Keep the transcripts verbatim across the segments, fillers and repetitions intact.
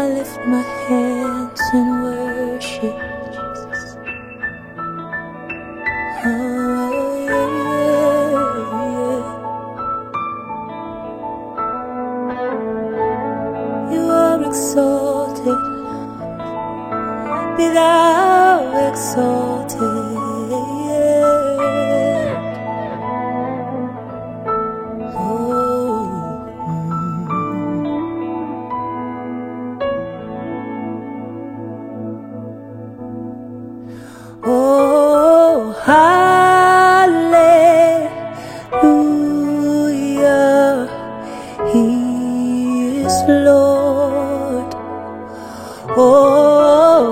I lift my hands in worship. Oh, yeah, yeah. You are exalted, be thou exalted. Oh, hallelujah, He is Lord. Oh,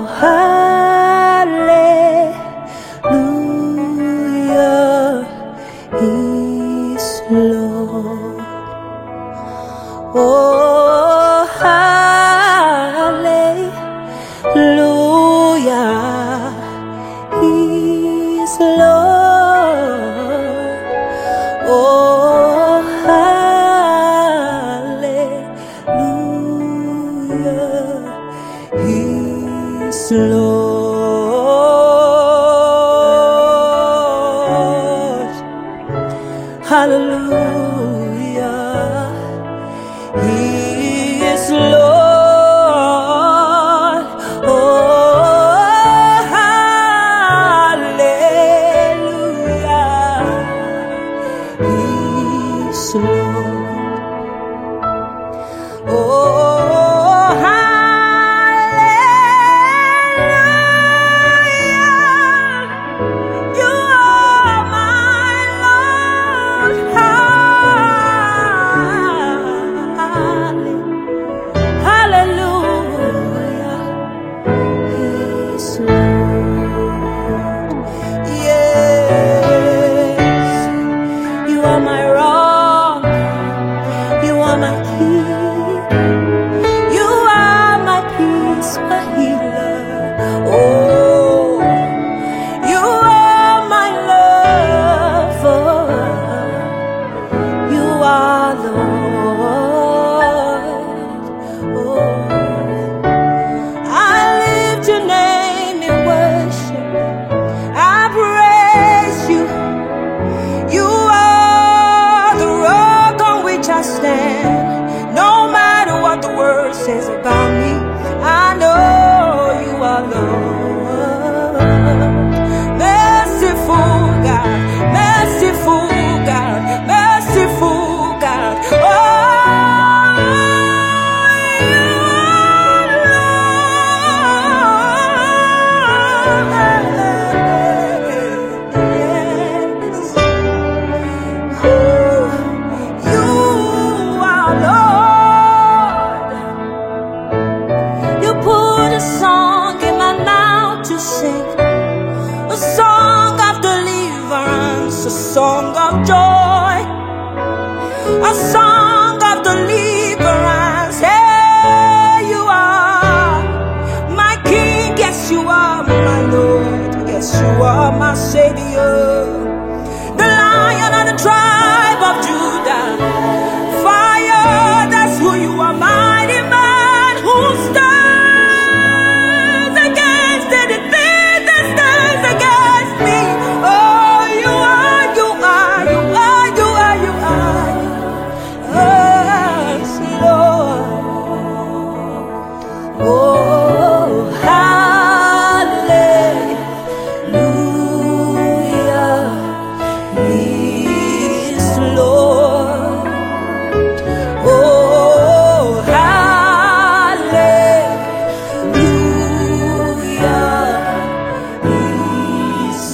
hallelujah, He is Lord. Oh, hallelujah, He's Lord. Oh, hallelujah, He's Lord. Hallelujah, He is Lord. Oh, oh, hallelujah, you are my Lord. Hallelujah, He's Lord. Yes, you are my rock, you are my king. You are my peace, my healer. Oh, you are my lover. You are Lord. Oh, I lift your name in worship. I praise you. You are the rock on which I stand. No matter what the world says about me, I know you are Lord. Merciful God, merciful God, merciful God. Oh, you are Lord. You put a song in my mouth to sing, a song of deliverance, a song of joy, a song of deliverance. Hey, you are my King, yes you are my Lord, yes you are my Savior, the Lion of the tribe of Judah. Fire, that's who you are, mighty man who stands against anything that stands against me. Oh, you are, you are, you are, you are, you are. Yes, Lord. Oh, hallelujah, He's Lord. Oh, hallelujah, He's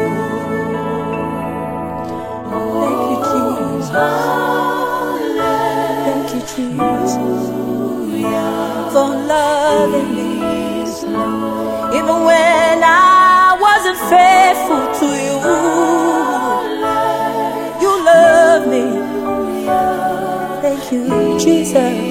Lord. Thank you, Jesus. Thank you, Jesus, for loving me. Even when I wasn't faithful to you, you love me. Thank you, Jesus.